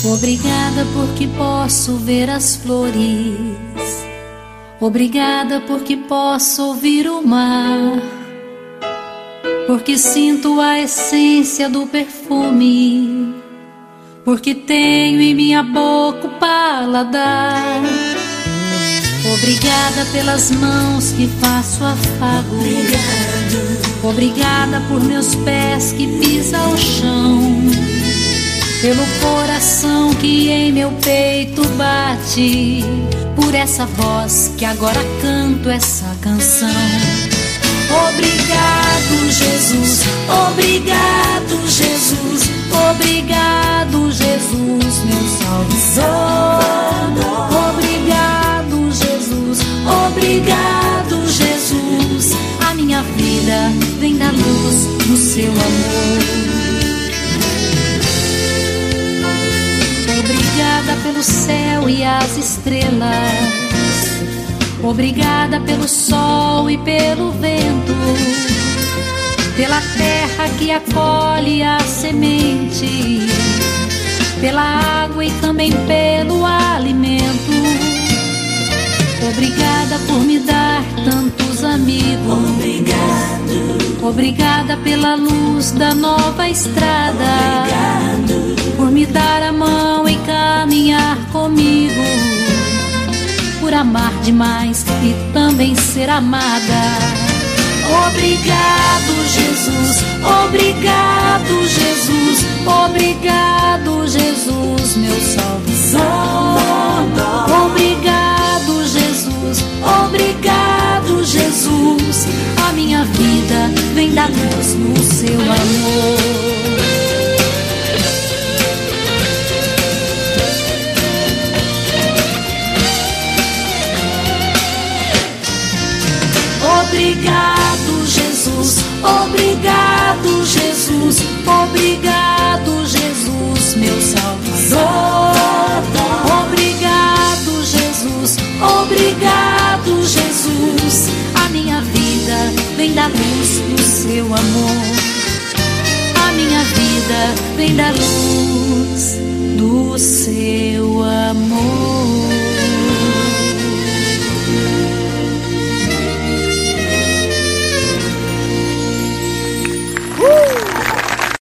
Obrigada porque posso ver as flores. Obrigada porque posso ouvir o mar. Porque sinto a essência do perfume. Porque tenho em minha boca o paladar. Obrigada pelas mãos que faço afago. Obrigada por meus pés que pisam o chão. Pelo coração que em meu peito bate. Por essa voz que agora canto essa canção. Obrigado, Jesus. Obrigado, Jesus. Obrigado, Jesus, meu Salvador. Obrigado, Jesus. Obrigado, Jesus. A minha vida vem da luz do seu amor. Obrigada pelo céu e as estrelas. Obrigada pelo sol e pelo vento. Pela terra que acolhe a semente. Pela água e também pelo alimento. Obrigada por me dar tantos amigos. Obrigado. Obrigada pela luz da nova estrada. Obrigado. Por me dar a mão e caminhar comigo. Por amar demais e também ser amada. Obrigado, Jesus. Obrigado, Jesus. Obrigado, Jesus, meu Salvador. Obrigado, Jesus. Obrigado, Jesus. A minha vida vem da luz no seu amor. Obrigado, Jesus. Obrigado, Jesus. Obrigado, Jesus, meu Salvador. Obrigado, Jesus. Obrigado, Jesus. A minha vida vem da luz do seu amor. A minha vida vem da luz do seu amor.